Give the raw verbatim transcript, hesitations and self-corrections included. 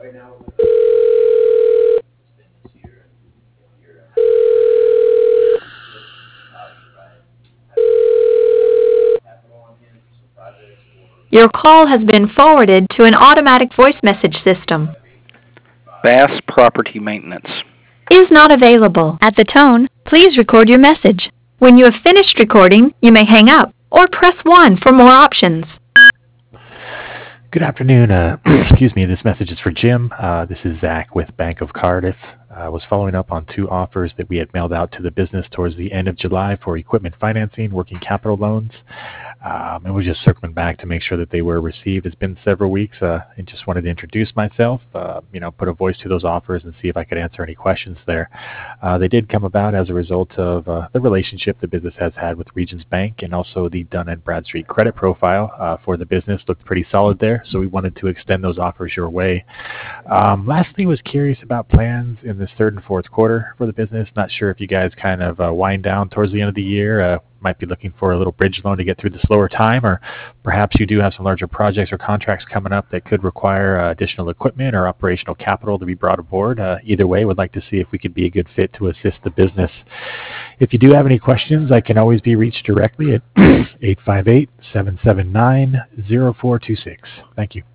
Your call has been forwarded to an automatic voice message system. Bass Property Maintenance. Is not available. At the tone, please record your message. When you have finished recording, you may hang up or press one for more options. Good afternoon. Uh, excuse me, this message is for Jim. Uh, this is Zach with Bank of Cardiff. I uh, was following up on two offers that we had mailed out to the business towards the end of July for equipment financing, working capital loans. Um, and we're just circling back to make sure that they were received. It's been several weeks. Uh, I just wanted to introduce myself, uh, you know, put a voice to those offers and see if I could answer any questions there. Uh, they did come about as a result of uh, the relationship the business has had with Regions Bank, and also the Dun and Bradstreet credit profile uh, for the business looked pretty solid there. So we wanted to extend those offers your way. Um, lastly, was curious about plans in this third and fourth quarter for the business. Not sure if you guys kind of uh, wind down towards the end of the year. Uh, might be looking for a little bridge loan to get through the slower time, or perhaps you do have some larger projects or contracts coming up that could require uh, additional equipment or operational capital to be brought aboard. Uh, either way, would like to see if we could be a good fit to assist the business. If you do have any questions, I can always be reached directly at eight five eight, seven seven nine, zero four two six. Thank you.